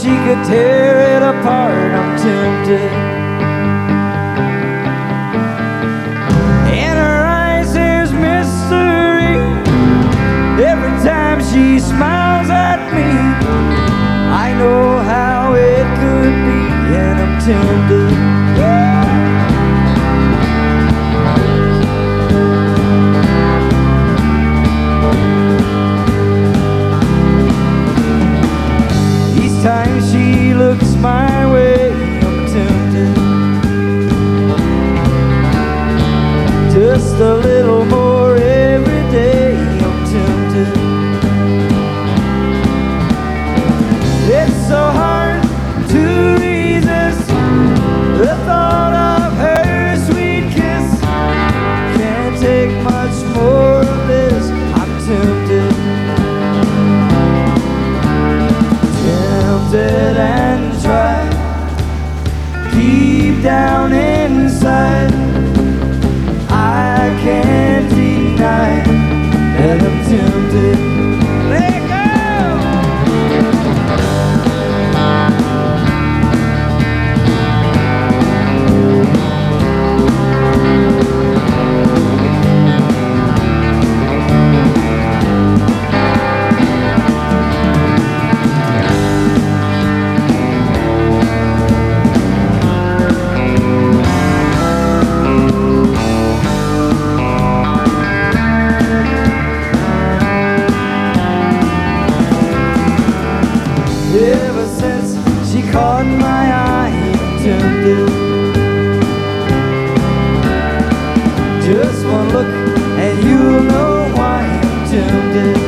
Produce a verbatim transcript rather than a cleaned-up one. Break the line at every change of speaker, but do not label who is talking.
she could tear it apart. I'm tempted. In her eyes there's mystery. Every time she smiles at me, I know how it could be, and I'm tempted. Each time she looks my way, I'm tempted. Just a little more every day, I'm tempted. It's so hard to resist the thought of her sweet kiss. Can't take much more of this, I'm tempted. Tempted and tried, deep down inside, I can't deny that I'm tempted. Let go! Ever since she caught my eye, I'm tempted. Just one look and you'll know why I'm tempted.